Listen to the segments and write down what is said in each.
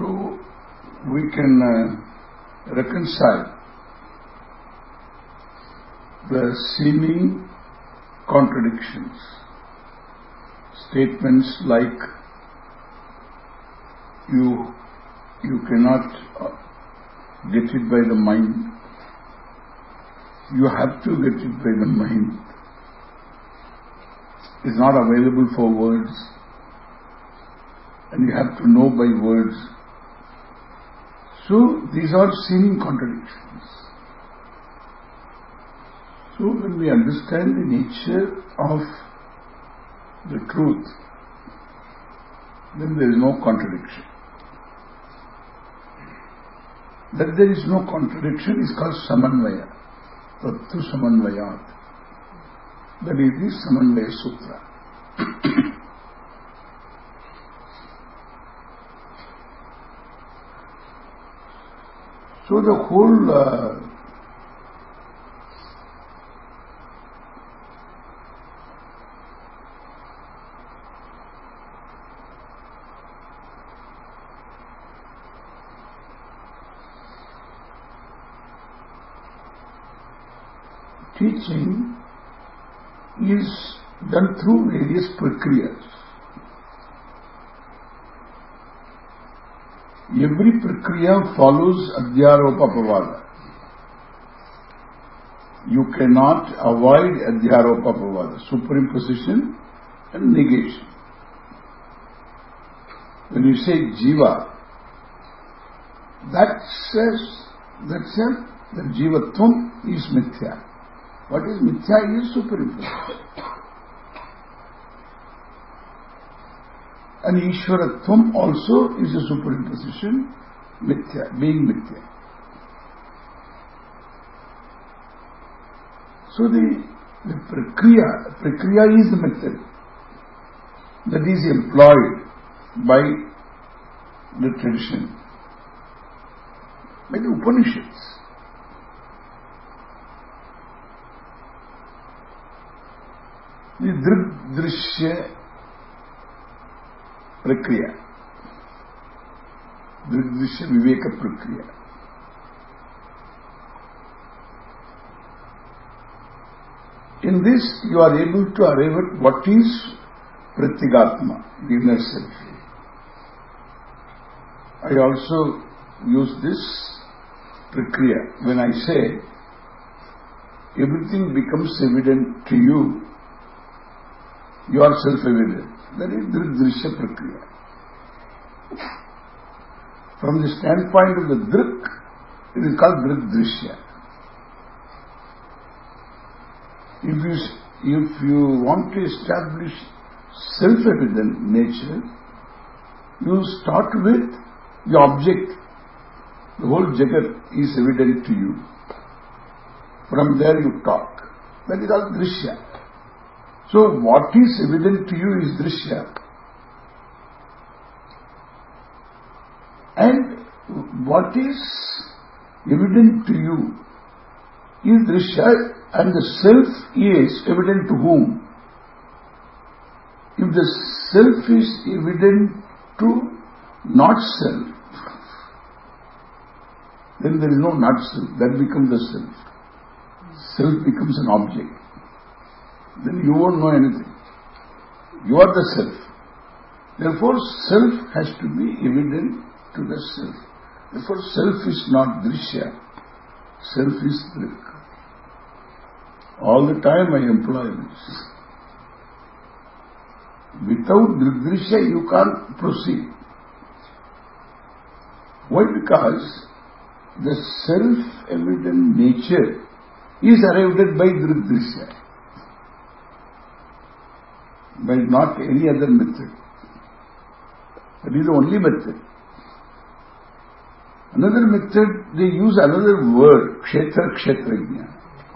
So we can reconcile the seeming contradictions. Statements like you cannot get it by the mind. You have to get it by the mind. It's not available for words, and you have to know by words. So these are seeming contradictions. So when we understand the nature of the truth, then there is no contradiction. That there is no contradiction is called samanvaya, tattu samanvayat. That is the Samanvaya Sutra. So the whole teaching is done through various prakriyas. Every prakriya follows adhyaropapavada. You cannot avoid adhyaropapavada, superimposition and negation. When you say jiva, that jivatvam is mithya. What is mithya is superimposition. And Ishwaratvam also is a superimposition, mithya, being mithya. So the prakriya is the method that is employed by the tradition, by the Upanishads. The Drik-Drishya Prakriya, Drik-Drishya Viveka Prakriya. In this you are able to arrive at what is Pratyagatma, the inner self. I also use this Prakriya when I say everything becomes evident to you. You are self-evident. That is Drik-Drishya Prakriya. From the standpoint of the Drik, it is called Drik-Drishya. If you want to establish self-evident nature, you start with the object. The whole Jagat is evident to you. From there you talk. That is called Drishya. So what is evident to you is Drishya. And what is evident to you is Drishya, and the self is evident to whom? If the self is evident to not self, then there is no not self. That becomes the self. Self becomes an object. Then you won't know anything. You are the self. Therefore, self has to be evident to the self. Therefore, self is not Drishya. Self is Drik. All the time I employ this. Without Drik-Drishya you can't proceed. Why? Because the self-evident nature is arrived at by Drik-Drishya, by not any other method. That is the only method. Another method, they use another word, Kshetra, Kshetrajna.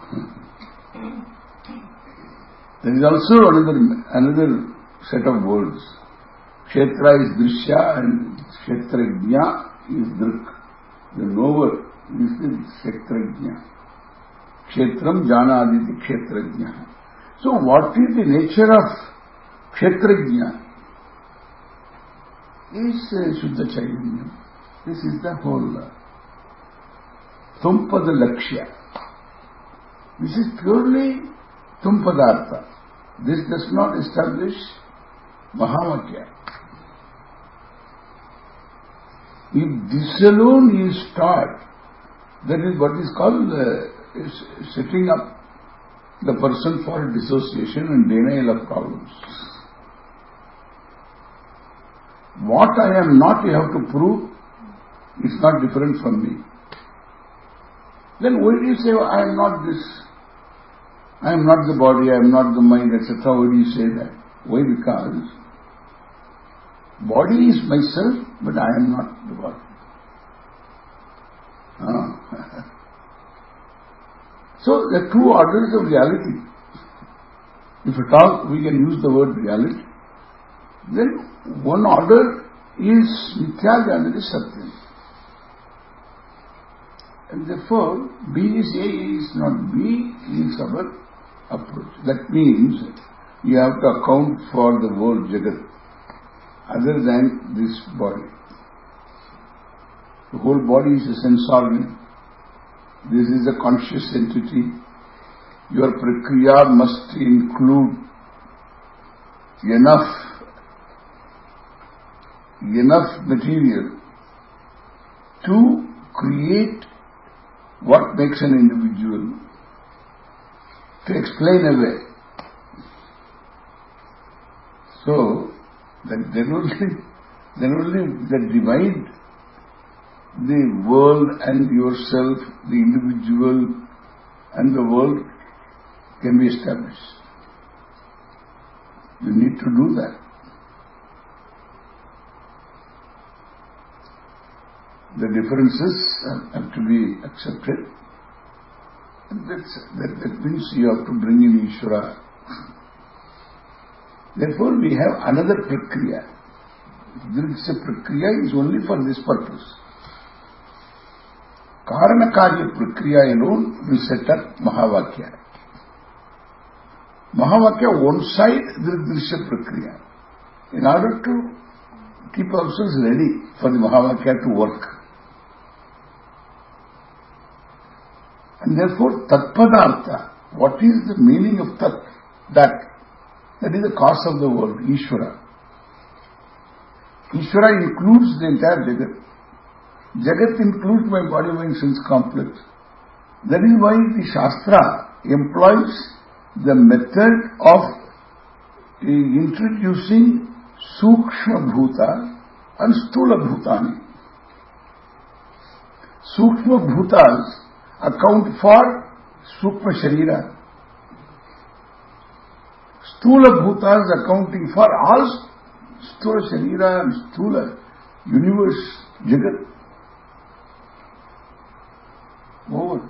There is also another set of words. Kshetra is Drishya and Kshetrajna is Drik. The knower is the Kshetrajna. Kshetram Janaditi Kshetrajna. So what is the nature of Kshetrajna? Is Shuddha Chaitanya. This is the whole Tumpada Lakshya. This is purely Tumpadartha. This does not establish Mahavakya. If this alone is taught, that is what is called setting up the person for dissociation and denial of problems. What I am not, you have to prove, is not different from me. Then why do you say, I am not this, I am not the body, I am not the mind, etc. Why do you say that? Why? Because body is myself, but I am not the body. So there are two orders of reality. If at all we can use the word reality, then one order is Mithya, the other is Satyam. And therefore, B is A, is not B, is our approach. That means you have to account for the whole Jagat other than this body. The whole body is a sense organ. This is a conscious entity. Your prakriya must include enough material to create what makes an individual, to explain away. So, then only that divide the world and yourself, the individual and the world can be established. You need to do that. The differences have to be accepted. And that means you have to bring in Ishvara. Therefore, we have another prakriya. This prakriya is only for this purpose. Karana-karya prakriya alone we set up Mahavakya. Mahavakya, one side, Drisya prakriya. In order to keep ourselves ready for the Mahavakya to work. And therefore, Tatpadartha, what is the meaning of Tat? That is the cause of the world, Ishvara. Ishvara includes the entire Jagat. Jagat includes my body, mind, sense complex. That is why the Shastra employs the method of introducing Sukshma Bhuta and Stula Bhutani. Sukshma Bhutas account for Sukshma Sharira. Stula Bhutas accounting for all Stula Sharira and Stula universe, Jagat. Over.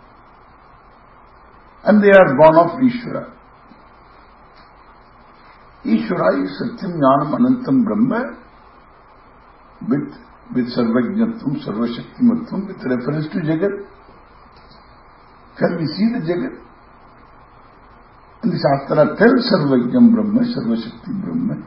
And they are born of Ishvara. Ishvara is Satyam Jnanam Anantam Brahma with Sarvajnatvam, Sarvashaktimatvam, with reference to Jagat. Can we see the Jagat? And the Shastra tells Sarvajnam Brahma, Sarvashakti Brahma.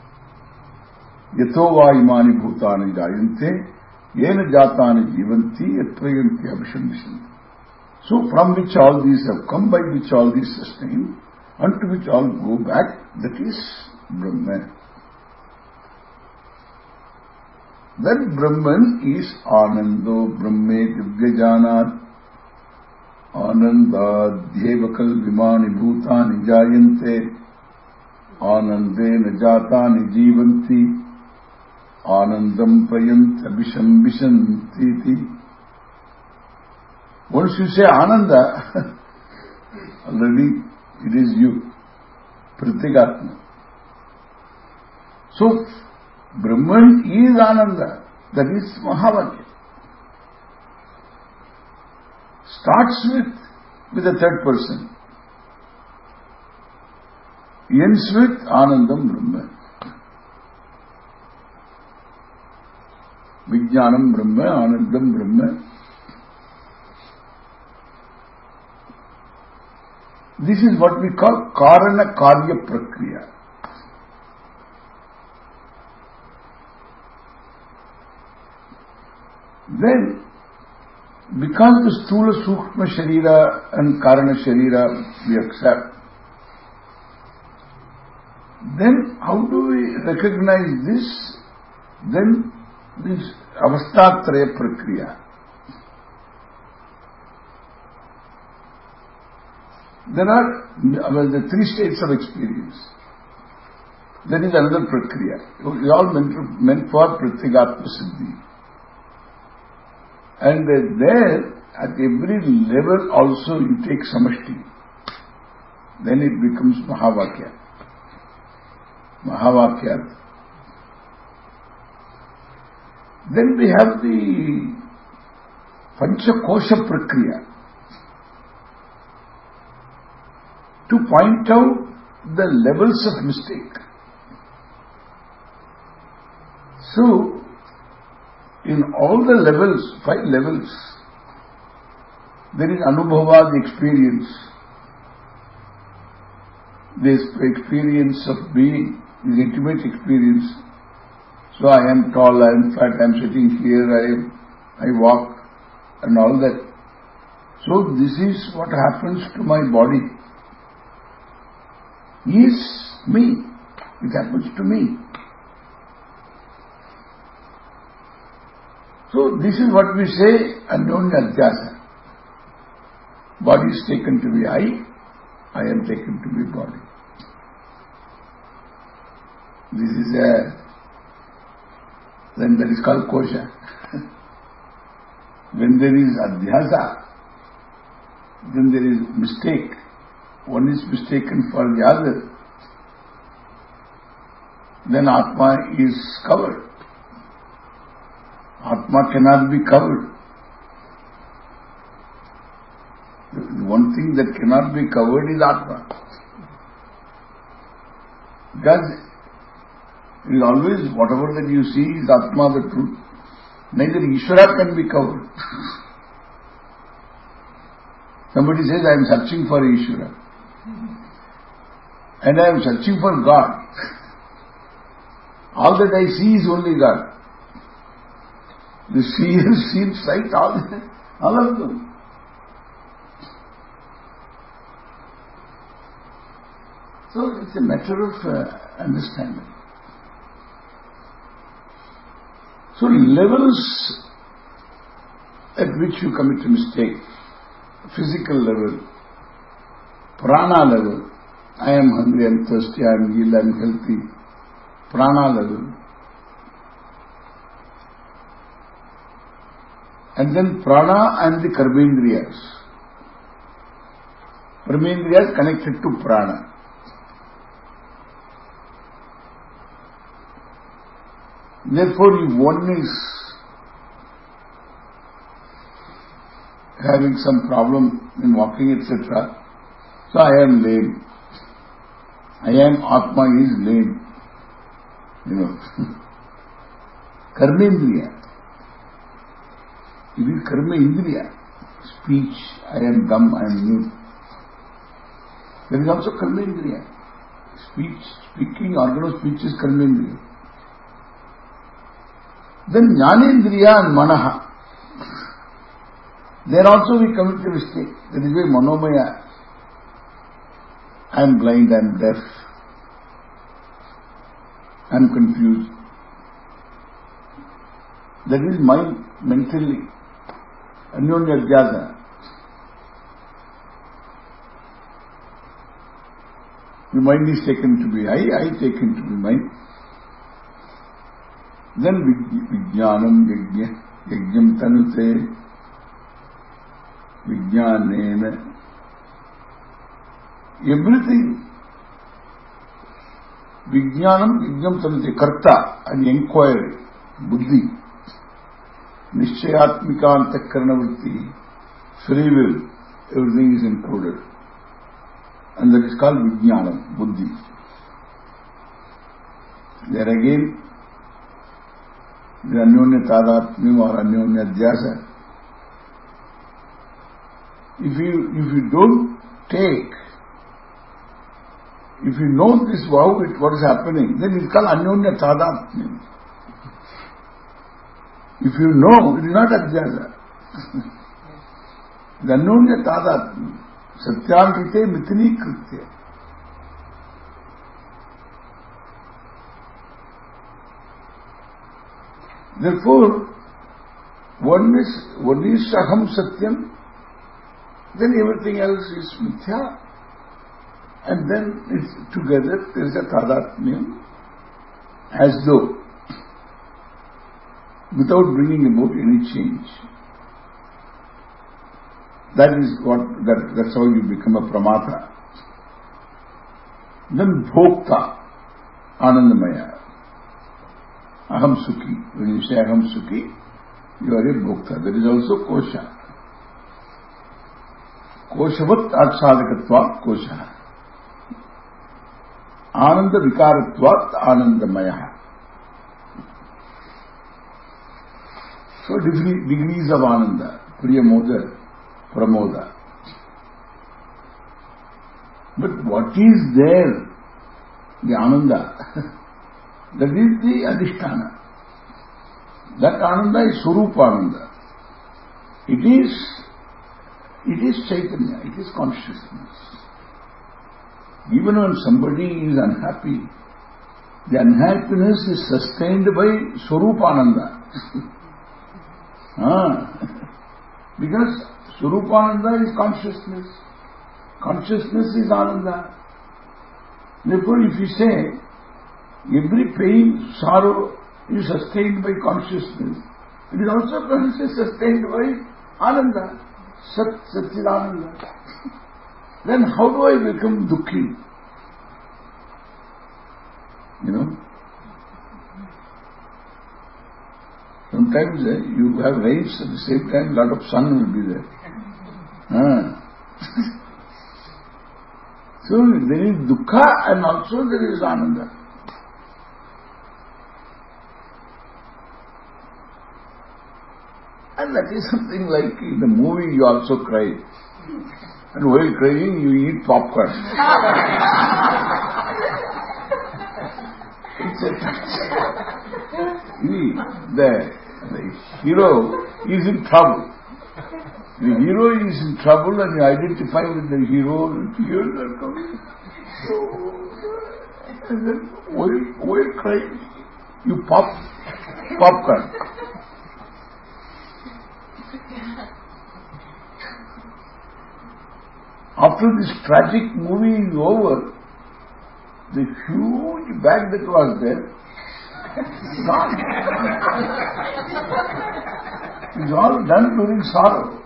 Yato va imani bhutani jayante, yena jatani jivanti, yatrayanti abhishamvishanti. So from which all these have come, by which all these sustain, unto which all go back, that is Brahman. That Brahman is Anando Brahme Divyajanat. Anandadhyevakal vimani bhutani jayante. Anandena jatani jivanti. Anandam prayant abhishambhishanti. Once you say Ananda, already it is you, Pratyagatma. So, Brahman is Ananda, that is Mahavakya. Starts with the third person, ends with Anandam Brahma. Vijnanam Brahma, Anandam Brahma. This is what we call Karana Karya Prakriya. then because the Sthula Sukshma Sharira and Karana Sharira we accept, then how do we recognize this? Then this Avastatraya Prakriya. There are the three states of experience. That is another Prakriya. It is all meant for Pratyagatma Siddhi. And there, at every level also you take Samashti. Then it becomes Mahavakya. Mahavakya. Then we have the Panchakosha Prakriya. To point out the levels of mistake. So, in all the levels, 5 levels, there is Anubhava, the experience. This experience of being, this intimate experience. So I am tall, I am fat, I am sitting here, I walk and all that. So this is what happens to my body. Is me. It happens to me. So this is what we say, Anyonya Adhyasa. Body is taken to be I am taken to be body. This is then that is called Kosha. When there is Adhyasa, then there is mistake. One is mistaken for the other. Then Atma is covered. Atma cannot be covered. The one thing that cannot be covered is Atma. Because it is always whatever that you see is Atma, the truth. Neither Ishvara can be covered. Somebody says, I am searching for Ishvara. And I am searching for God. All that I see is only God. The seer, seed, sight, all of them. So it's a matter of understanding. So levels at which you commit a mistake, physical level, prana level, I am hungry, I am thirsty, I am ill, I am healthy, prana level. And then prana and the karmendriyas. Karmendriyas connected to prana. Therefore, if one is having some problem in walking, etc., so I am lame. I am Atma is lame. Karmendriya. It is karma indriya. Speech, I am dumb, I am mute. There is also karma indriya. Speaking, organ of speech is karma indriya. Then jnanendriya and manaha. There also we commit a mistake. That is why manomaya. I am blind, I am deaf. I am confused. That is mind mentally. Anyonya Adhyasa. The mind is taken to be I taken to be mind. Then Vijnanam Yajnam Tanute Vijnanena. Everything. Vijnanam Yajnam Tanute Karta and inquiry, Buddhi. Nishchayatmika Antakarana Vritti, free will, everything is included. And that is called Vijnanam, Buddhi. There again, the Anyonya Tadatmya or Anyonya Adhyasa. If you don't take, if you know this, what is happening, then it's called Anyonya Tadatmya. If you know, it is not Adhyasa. The Anyonya Tadatmya. Satyankrite Mitini Kritya. Therefore, one is Aham Satyam, then everything else is Mithya, and then it's together, there is a Tadatmyam, as though, without bringing about any change. That is that's how you become a Pramata. Then Bhokta, Anandamaya. Aham Sukhi. When you say Aham Sukhi, you are a Bhokta. There is also Kosha. Koshavat Achadakatvat Kosha. Ananda Vikaratvat Anandamaya. So degrees of Ananda. Priyamoda, Pramoda. But what is there? The Ananda. That is the Adhisthana. That Ananda is Swarupa Ananda. It is Chaitanya, it is consciousness. Even when somebody is unhappy, the unhappiness is sustained by Swarupa Ananda. Because Swarupa Ananda is consciousness. Consciousness is Ananda. Therefore, if you say, every pain, sorrow is sustained by consciousness, it is also sustained by Ananda, Satchidananda. Then how do I become Dukhi? Sometimes you have rains, at the same time lot of sun will be there. So there is Dukkha and also there is Ananda. And that is something like in the movie you also cry. And while crying you eat popcorn. It's a touch. The hero is in trouble. The hero is in trouble and you identify with the hero and tears are coming. And then while crying you pop popcorn. After this tragic movie is over, the huge bag that was there is gone. It's all done during sorrow.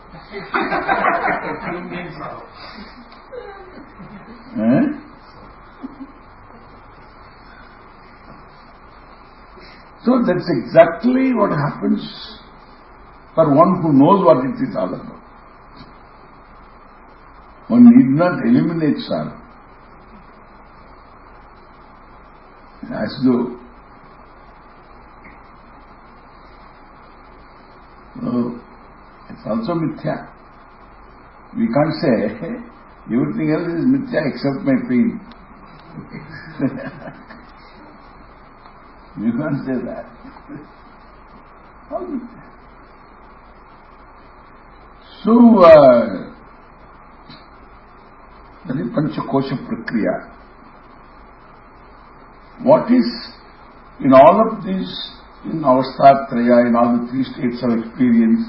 So that's exactly what happens for one who knows what it is all about. One need not eliminate sorrow. As though it's also mithya. We can't say everything else is mithya except my pain. You can't say that. All mithya. So, that is Panchakosha Prakriya. What is in all of these, in Avasthatraya, in all the three states of experience,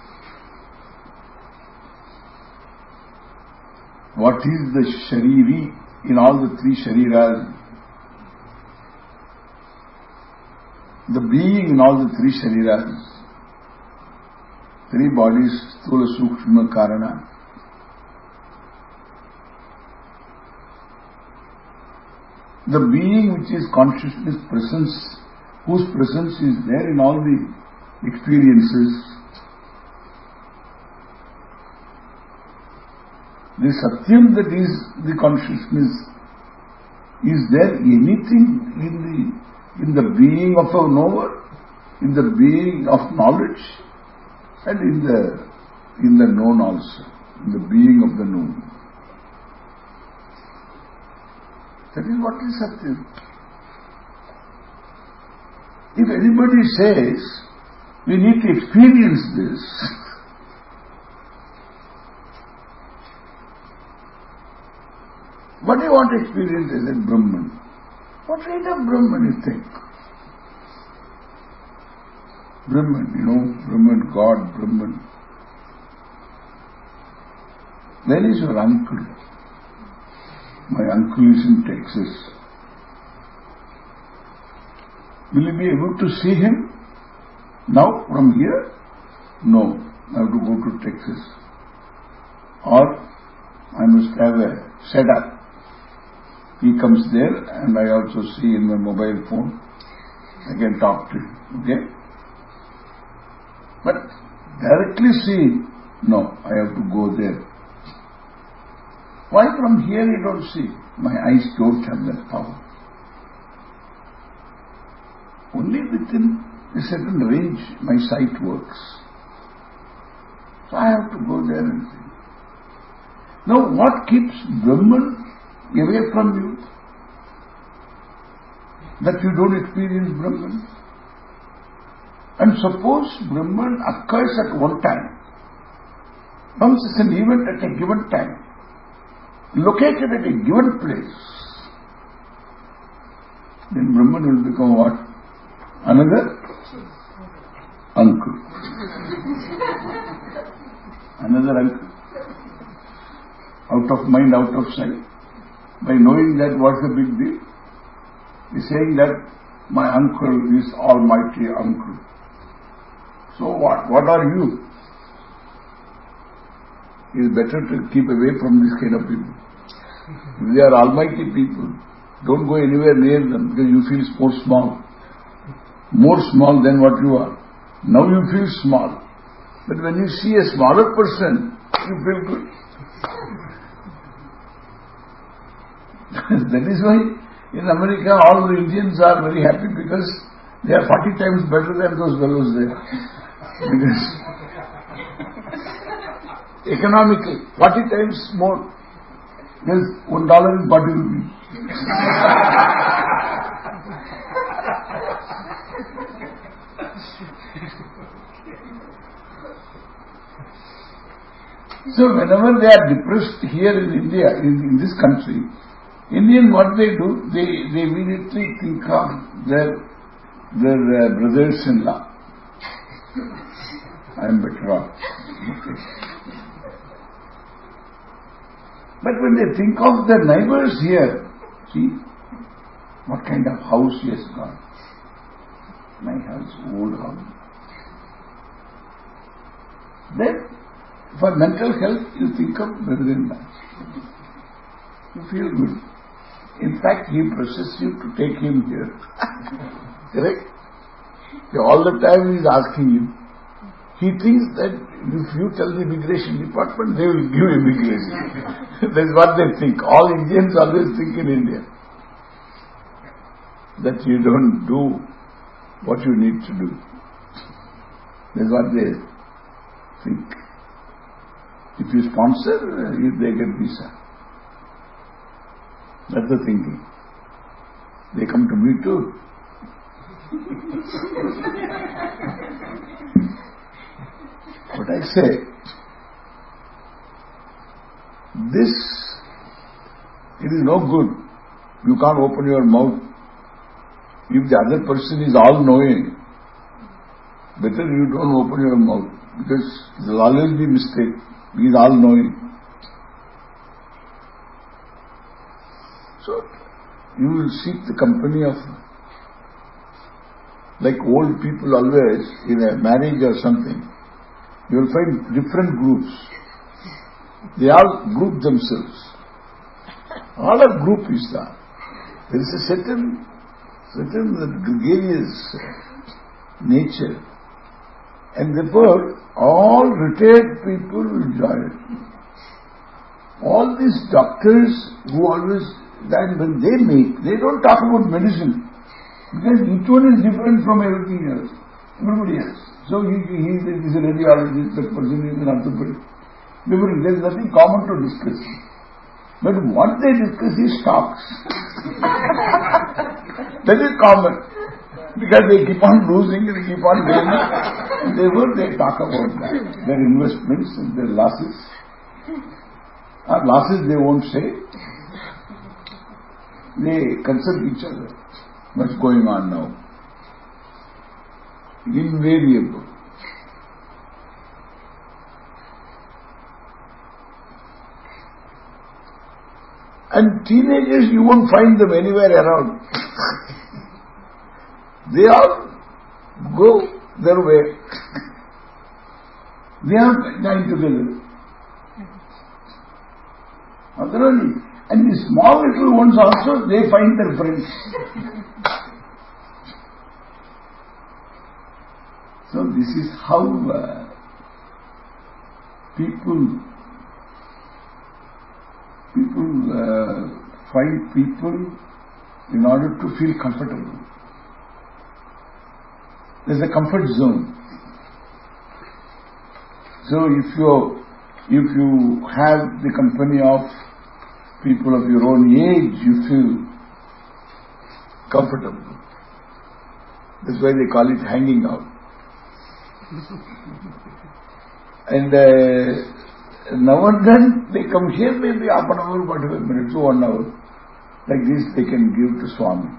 what is the Shariri in all the three Shariras, the being in all the three Shariras, three bodies, Sthula, Sukshma, Karana. The being which is consciousness presence, whose presence is there in all the experiences, the Satyam that is the consciousness, is there anything in the being of a knower, in the being of knowledge, and in the known also, in the being of the known? That is what is Satyam. If anybody says We need to experience this. What do you want to experience as a Brahman? What kind of Brahman you think? Brahman, Brahman, God, Brahman. Where is your uncle? My uncle is in Texas. Will you be able to see him now from here? No, I have to go to Texas. Or I must have a setup. He comes there and I also see in my mobile phone. I can talk to him. Okay? But directly see, no, I have to go there. Why from here you don't see? My eyes don't have that power. Only within a certain range my sight works. So I have to go there and see. Now what keeps Brahman away from you? That you don't experience Brahman. And suppose Brahman occurs at one time, comes as an event at a given time, located at a given place, then Brahman will become what? Another uncle. Another uncle. Out of mind, out of sight. By knowing that, what's the big deal? He's saying that my uncle is almighty uncle. So what? What are you? It is better to keep away from this kind of people. If they are almighty people, don't go anywhere near them because you feel more small. More small than what you are. Now you feel small. But when you see a smaller person, you feel good. That is why in America all the Indians are very happy because they are 40 times better than those fellows there. Because economically, 40 times more. Because $1 is 40 rupees. So whenever they are depressed here in India, in this country, Indian, what they do, they immediately think of their brothers-in-law. I am better off. But when they think of their neighbors here, see, what kind of house he has got. My house, old house. Then, for mental health, you think of brother-in-law. You feel good. In fact, he presses you to take him here. Correct? All the time he is asking you. He thinks that if you tell the immigration department, they will give immigration. That's what they think. All Indians always think in India. That you don't do what you need to do. That's what they think. If you sponsor, they get visa. That's the thinking. They come to me too. But I say, this, it is no good. You can't open your mouth. If the other person is all-knowing, better you don't open your mouth, because there will always be mistake. He is all-knowing. So, you will seek the company of, like old people always, in a marriage or something, you will find different groups. They all group themselves. All are groupism. There is a certain gregarious nature. And therefore, all retired people will join it. All these doctors who always, then when they meet, they don't talk about medicine. Because each one is different from everything else. Everybody else. So he is a radiologist, that person is an orthopedist. There is nothing common to discuss. But what they discuss is stocks. That is common. Because they keep on losing, they keep on gaining. Therefore they talk about that. Their investments and their losses. Losses they won't say. They consult each other. What's going on now? Invariable. And teenagers, you won't find them anywhere around. They all go their way. They are dying together. Otherwise, and the small little ones also, they find their friends. So this is how people find people in order to feel comfortable. There's a comfort zone. So if you have the company of people of your own age, you feel comfortable. That's why they call it hanging out. And now and then they come here maybe half an hour, 45 minutes to 1 hour. Like this they can give to Swami.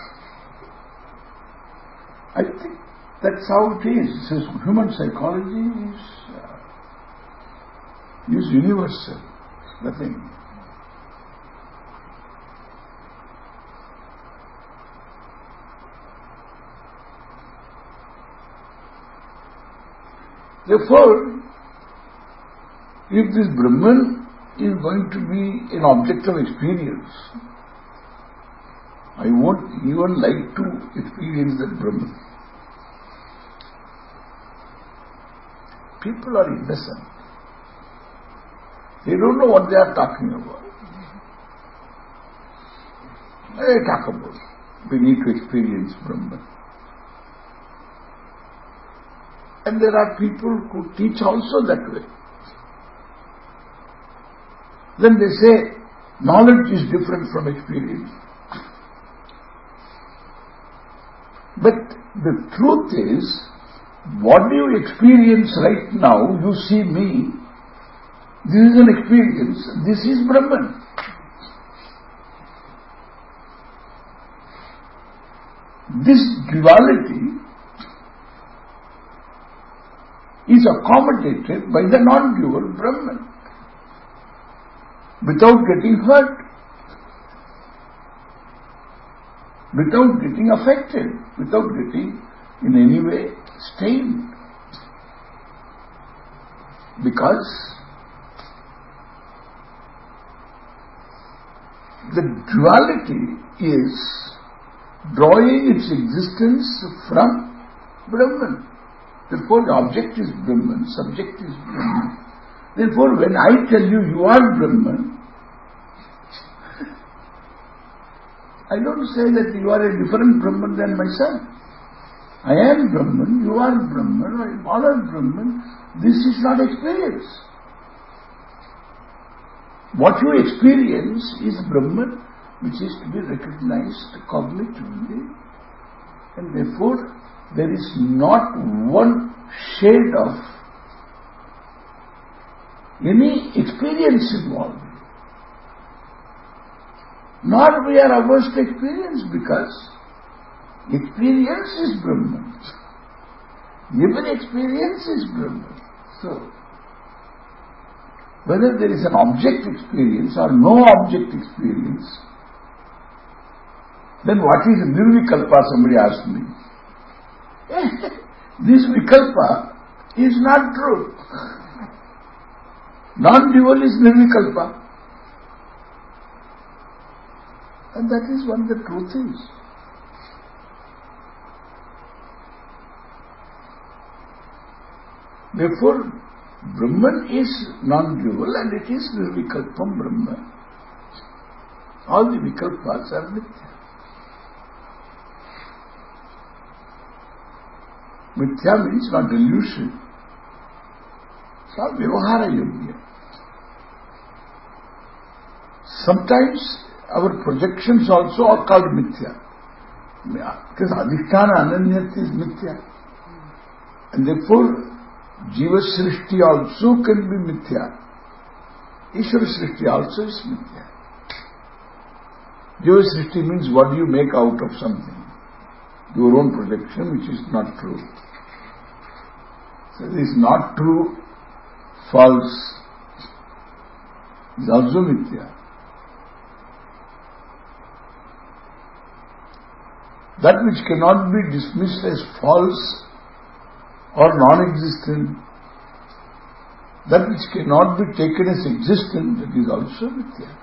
I think that's how it is. So human psychology is universal. Nothing. Therefore, if this Brahman is going to be an object of experience, I won't even like to experience that Brahman. People are innocent. They don't know what they are talking about. They talk about it. We need to experience Brahman. And there are people who teach also that way. Then they say, knowledge is different from experience. But the truth is, what you experience right now, you see me, this is an experience, this is Brahman. This duality is accommodated by the non-dual Brahman without getting hurt, without getting affected, without getting in any way stained. Because the duality is drawing its existence from Brahman. Therefore, the object is Brahman, subject is Brahman. Therefore, when I tell you, you are Brahman, I don't say that you are a different Brahman than myself. I am Brahman, you are Brahman, all are Brahman. This is not experience. What you experience is Brahman, which is to be recognized cognitively, and therefore there is not one shade of any experience involved. Nor we are averse to experience, because experience is Brahman. Even experience is Brahman. So, whether there is an object experience or no object experience, then what is Nirvikalpa, somebody asked me. This Vikalpa is not true. Non-dual is Nirvikalpa. And that is what the truth is. Therefore, Brahman is non-dual and it is Nirvikalpam Brahman. All the Vikalpas are Mithya. Mithya means not delusion. It's all Vyavahara Yogya. Sometimes our projections also are called Mithya. Because Adhisthana Ananyat is Mithya. And therefore, Jiva Srishti also can be Mithya. Ishvara Srishti also is Mithya. Jiva Srishti means what do you make out of something? Your own projection, which is not true. So it is not true, false. It is also Mithya. That which cannot be dismissed as false or non-existent, that which cannot be taken as existent, that is also Mithya.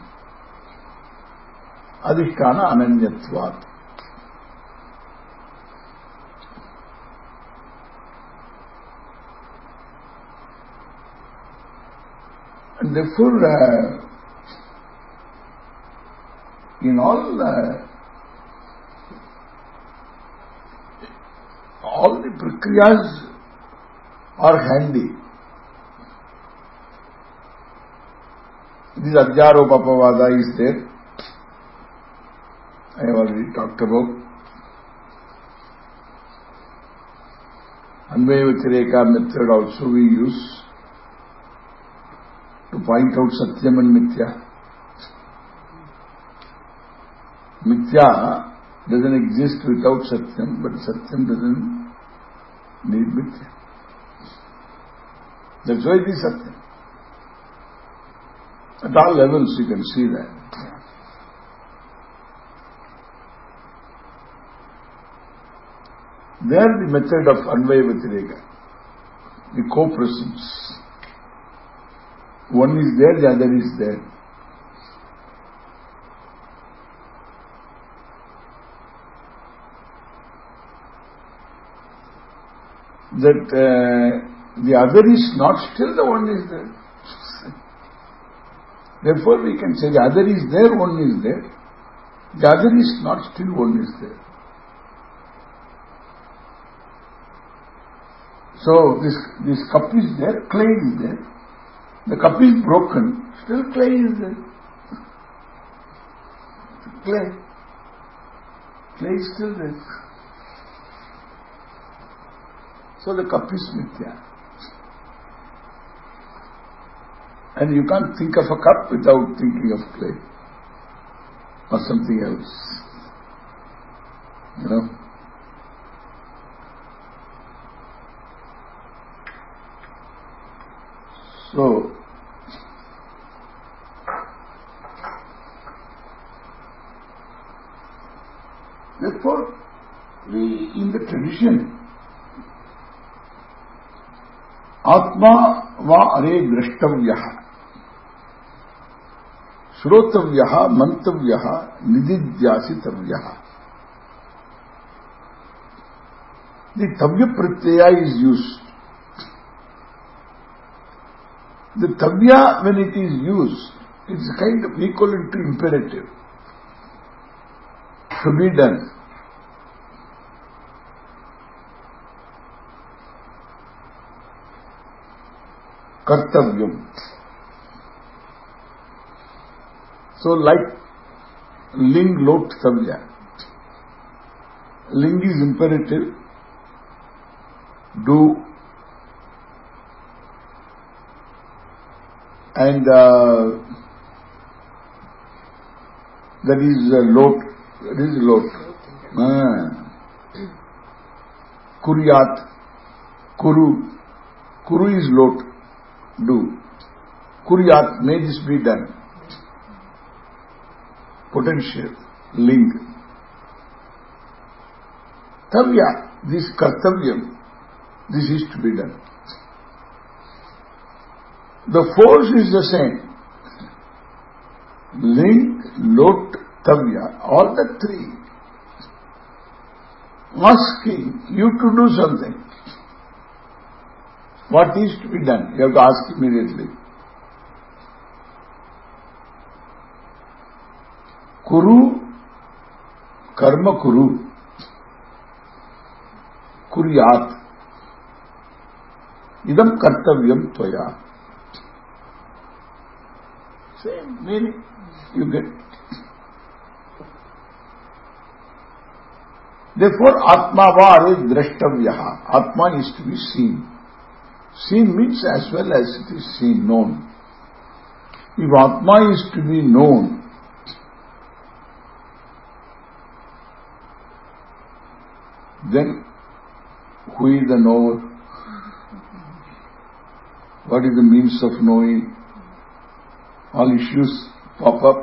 Adhisthana Ananyatvat. And therefore, in all the prakriyas are handy. This Adhyaropapavada is there. I have already talked about. Anvaya Vyatireka method also we use to point out Satyam and Mithya. Mithya doesn't exist without Satyam, but Satyam doesn't need Mithya. That's why it is Satyam. At all levels you can see that. There the method of Anvaya Vyatireka, the co-presence. One is there, the other is there. That the other is not, still the one is there. Therefore we can say the other is there, one is there. The other is not, still one is there. So this cup is there, clay is there. The cup is broken, still clay is there. Clay is still there. So the cup is Mithya. And you can't think of a cup without thinking of clay or something else. You know. So, therefore, in the tradition, Atma va are drashtavyaha, shrotavyaha, mantavyaha, nididhyasitavyaha. The tavya pratyaya is used. The tavya, when it is used, it's kind of equivalent to imperative. To be done. Kartavyam. So like ling lot tavya. Ling is imperative. Do. And that is lot. That is lot. Kuryat. Kuru. Kuru is lot. Do. Kuryat. May this be done. Potential. Ling. Tavya. This kartavyam. This is to be done. The force is the same. Ling, lot, tavya, all the three. Asking you to do something. What is to be done? You have to ask immediately. Kuru, karma kuru. Kuryat. Idam kartavyam tvaya. Same meaning you get. Therefore, Atmavar is Drashtavyaha. Atma is to be seen. Seen means as well as it is seen, known. If Atma is to be known, then who is the knower? What is the means of knowing? All issues pop up.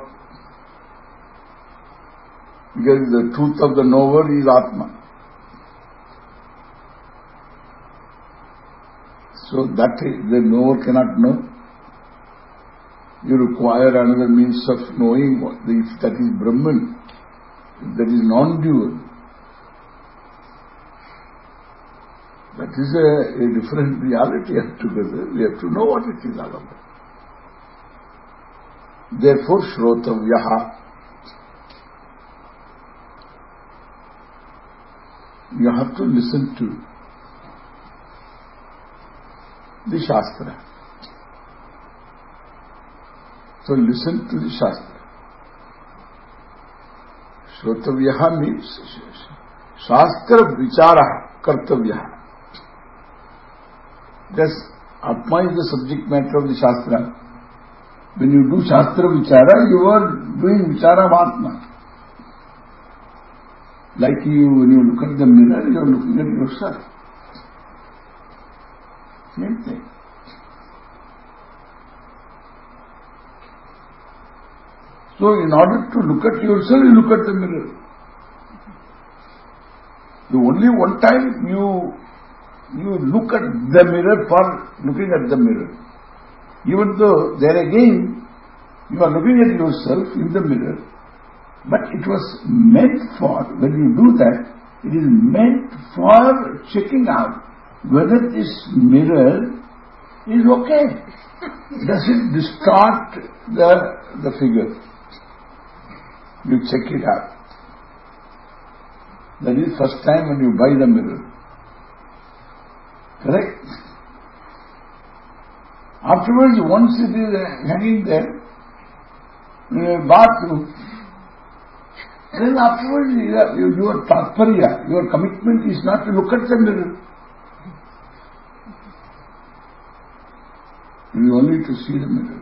Because the truth of the knower is Atma. So that the knower cannot know. You require another means of knowing if that is Brahman, if that is non-dual. That is a different reality altogether. We have to know what it is all about. Therefore, Shrotavyaha. You have to listen to the Shastra. So listen to the Shastra. Shrotavyaha means Shastra Vichara Kartavyaha. Thus, Atma is the subject matter of the Shastra. When you do Shastra Vichara, you are doing Vichara of Atma. Like when you look at the mirror, you are looking at yourself. Same thing. So, in order to look at yourself, you look at the mirror. The only one time you look at the mirror for looking at the mirror. Even though there again you are looking at yourself in the mirror, but it was meant for, when you do that, it is meant for checking out whether this mirror is okay. Does it distort the figure? You check it out. That is first time when you buy the mirror. Correct? Afterwards, once it is hanging there in a bathroom, then afterwards your tatparya, your commitment is not to look at the mirror. It is only to see the mirror.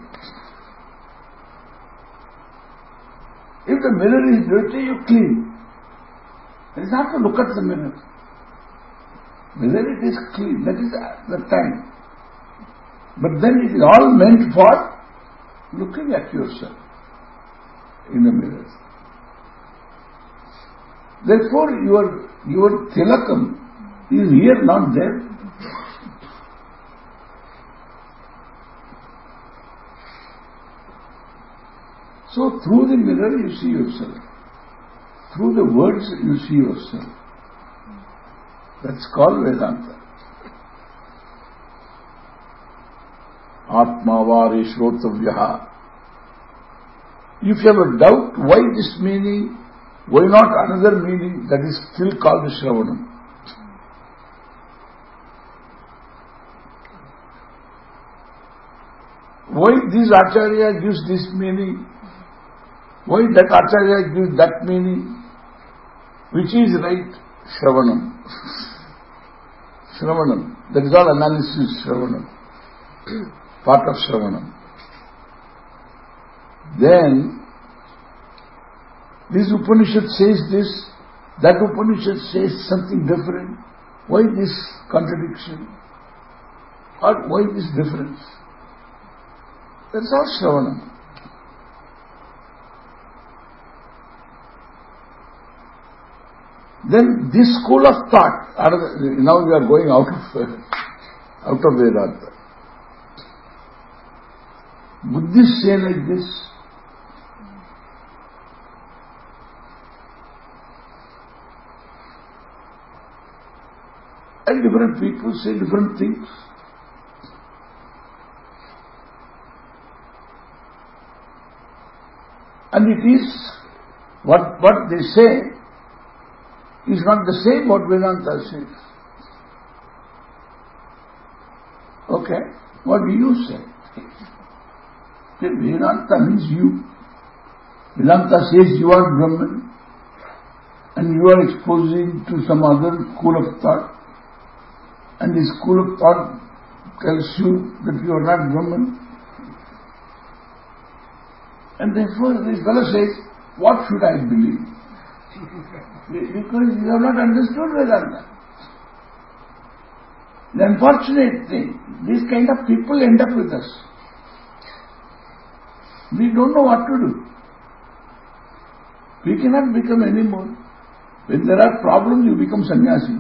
If the mirror is dirty, you clean. It is not to look at the mirror. Whether it is clean, that is the time. But then it is all meant for looking at yourself in the mirror. Therefore, your tilakam is here, not there. So, through the mirror you see yourself. Through the words you see yourself. That's called Vedanta. Atmavari Shrotavyaha. If you have a doubt, why this meaning, why not another meaning, that is still called Shravanam. Why this Acharya gives this meaning? Why that Acharya gives that meaning? Which is right? Shravanam. Shravanam. That is all analysis, Shravanam. Part of Shravanam. Then, this Upanishad says this, that Upanishad says something different. Why this contradiction? Or why this difference? That's all Shravanam. Then this school of thought, now we are going out of Vedanta. Buddhists say like this. And different people say different things. And it is, what they say is not the same what Vedanta says. Okay, what do you say? Vedanta means you. Vedanta says you are Brahman. and you are exposing to some other school of thought, and this school of thought tells you that you are not Brahman. And therefore this fellow says, what should I believe? Because you have not understood Vedanta. The unfortunate thing, these kind of people end up with us. We don't know what to do. We cannot become any more. When there are problems, you become sannyasi.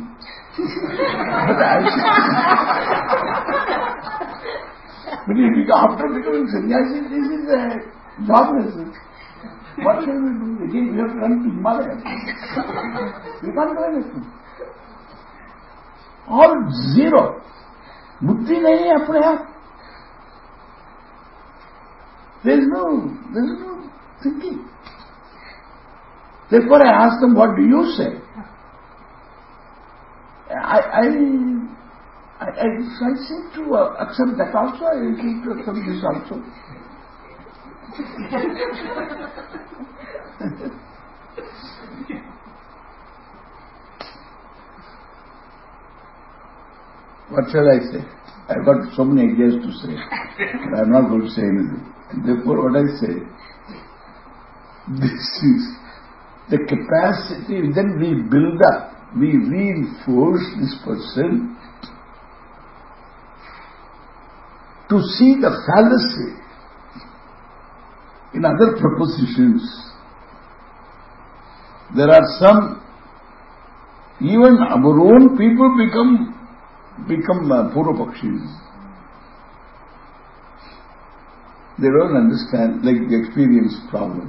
But after becoming sannyasi, this is a jobless. What shall we do? Again, we have to run to Himalaya. We can't do anything. All zero. Buddhi nahi hai apne aap. There is no thinking. Therefore I asked them, what do you say? I seem to accept that also. I seem to accept this also. What shall I say? I've got so many ideas to say, but I'm not going to say anything. And therefore what I say, this is the capacity, then we build up, we reinforce this person to see the fallacy in other propositions. There are some, even our own people become Purvapakshis. They don't understand, like the experience problem.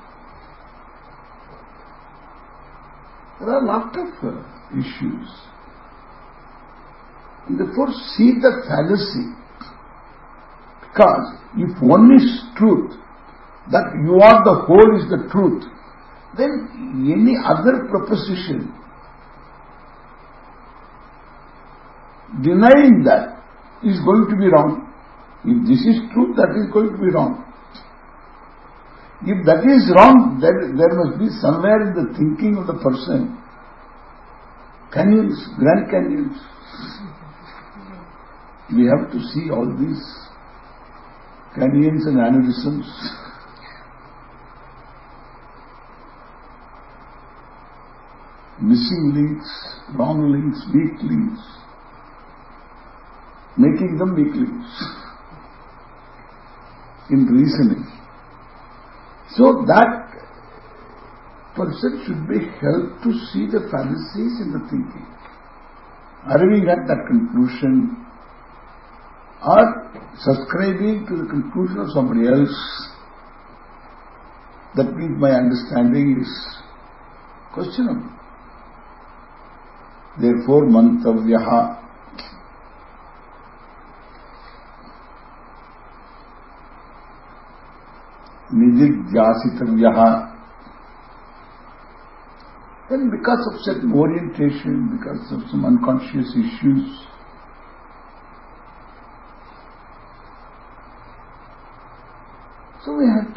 There are a lot of issues. And therefore see the fallacy. Because if one is truth, that you are the whole is the truth, then any other proposition denying that is going to be wrong. If this is truth, that is going to be wrong. If that is wrong, there must be somewhere in the thinking of the person canyons, Grand Canyons. We have to see all these canyons and aneurysms. Missing links, wrong links, weak links, making them weak links in reasoning. So that person should be helped to see the fallacies in the thinking. Arriving at that conclusion or subscribing to the conclusion of somebody else, that means my understanding is questionable. Therefore, mantavyaha, nididhyasitavyaha. Then because of certain orientation, because of some unconscious issues, so we have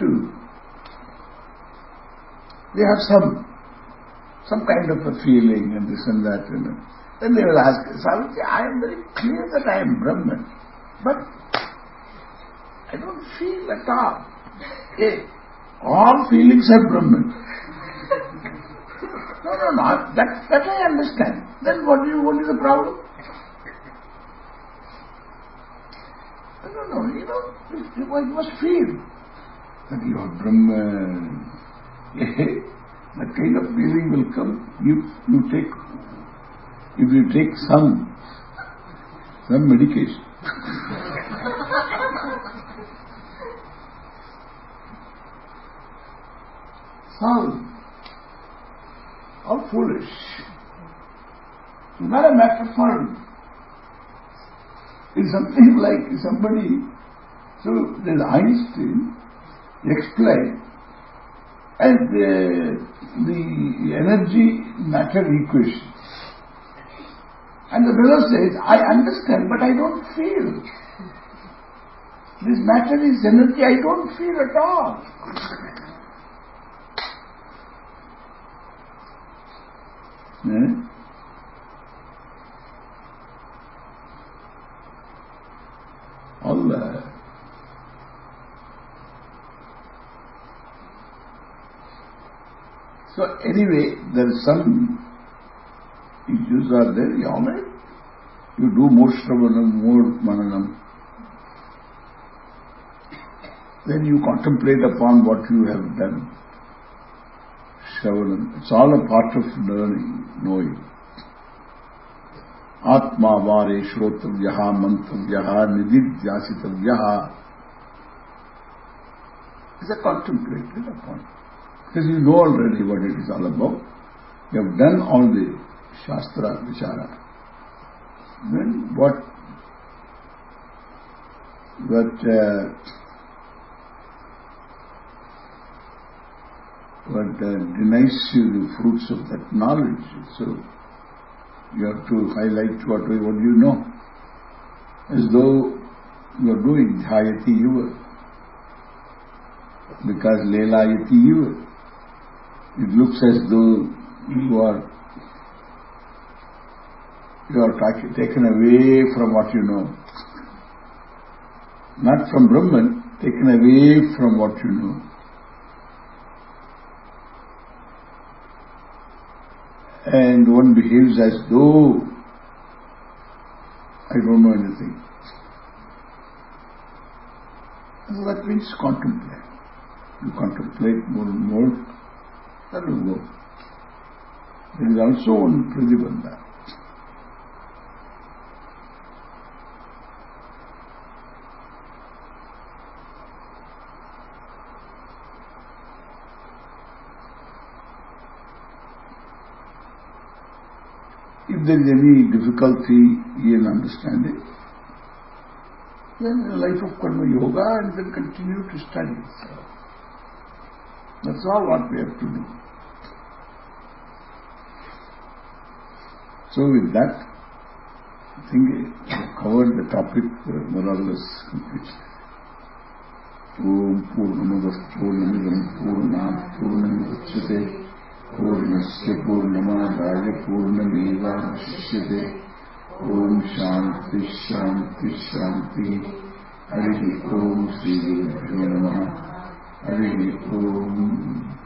some kind of a feeling and this and that. Then they will ask, Savitri, I am very clear that I am Brahman, but I don't feel at all. All feelings are Brahman. No, that I understand. Then what is the problem? No, you must feel that you are Brahman. That kind of feeling will come if you take some medication. All foolish. It's not a matter of fun. It's something like somebody, so there's Einstein explained as the energy matter equation. And the fellow says, I understand, but I don't feel. This matter is energy, I don't feel at all. All the so anyway, there is some issues are there. All right, you do more Shravanam, more Mananam. Then you contemplate upon what you have done. Shravanam. It's all a part of learning, knowing. Atma vare shrotavyaha mantavyaha nididhyasitavyaha is a contemplated upon. Because you know already what it is all about. You have done all the Shastra Vichara. Then what denies you the fruits of that knowledge. So you have to highlight what you know. As though you are doing Dhyayati Yuva. Because Lelayati Yuva. It looks as though you are taken away from what you know. Not from Brahman, taken away from what you know. And one behaves as though I don't know anything. So that means contemplate. You contemplate more and more, that will go. There is also one pratibandha. If there is any difficulty in understanding, then a life of karma yoga and then continue to study. That's all what we have to do. So with that, I think we have covered the topic more or less completely. Om Purnamadah Purnamidam Purnat Purnamudachyate Purnasya Purnamadaya Purnamevavashishyate Om Shanti Shanti Shanti Harihi Om Sri Gurubhyo Namaha Harihi Om